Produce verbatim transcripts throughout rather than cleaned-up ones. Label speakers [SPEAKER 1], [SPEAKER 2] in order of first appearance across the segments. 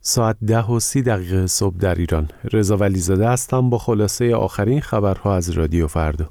[SPEAKER 1] ساعت ده و سی دقیقه صبح در ایران. رضا ولیزاده هستم با خلاصه آخرین خبرها از رادیو فردا.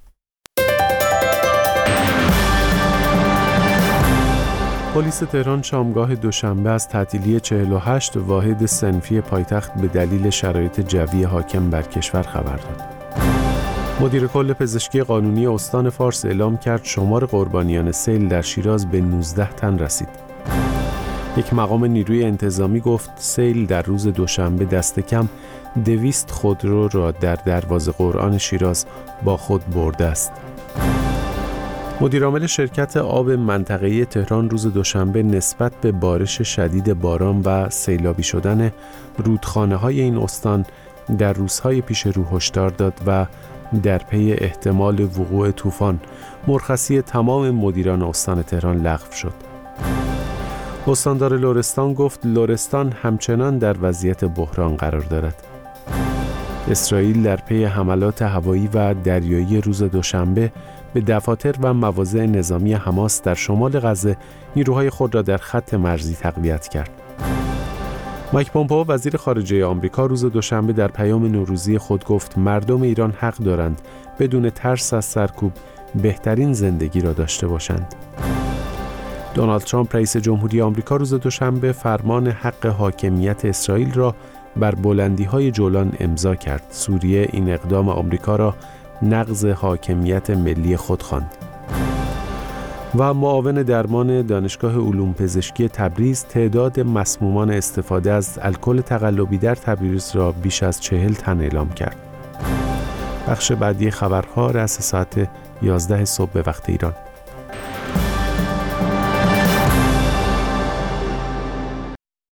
[SPEAKER 1] پلیس تهران شامگاه دوشنبه از تعطیلی چهل و هشت واحد صنفی پایتخت به دلیل شرایط جوی حاکم بر کشور خبر داد. مدیر کل پزشکی قانونی استان فارس اعلام کرد شمار قربانیان سیل در شیراز به نوزده تن رسید. یک مقام نیروی انتظامی گفت سیل در روز دوشنبه دست کم دویست خودرو را در دروازه قرآن شیراز با خود برده است. مدیرعامل شرکت آب منطقه‌ای تهران روز دوشنبه نسبت به بارش شدید باران و سیلابی شدن رودخانه‌های این استان در روزهای پیش رو هشدار داد و در پی احتمال وقوع طوفان مرخصی تمام مدیران استان تهران لغو شد. استاندار لرستان گفت لرستان همچنان در وضعیت بحران قرار دارد. اسرائیل در پی حملات هوایی و دریایی روز دوشنبه به دفاتر و مواضع نظامی حماس در شمال غزه نیروهای خود را در خط مرزی تقویت کرد. مایک پومپئو وزیر خارجه آمریکا روز دوشنبه در پیام نوروزی خود گفت مردم ایران حق دارند بدون ترس از سرکوب بهترین زندگی را داشته باشند. دونالد ترامپ رئیس جمهوری آمریکا روز دوشنبه فرمان حق حاکمیت اسرائیل را بر بلندی‌های جولان امضا کرد. سوریه این اقدام آمریکا را نقض حاکمیت ملی خود خواند. و معاون درمان دانشگاه علوم پزشکی تبریز تعداد مسمومان استفاده از الکل تقلبی در تبریز را بیش از چهل تن اعلام کرد. بخش بعدی خبرها رأس ساعت یازده صبح به وقت ایران.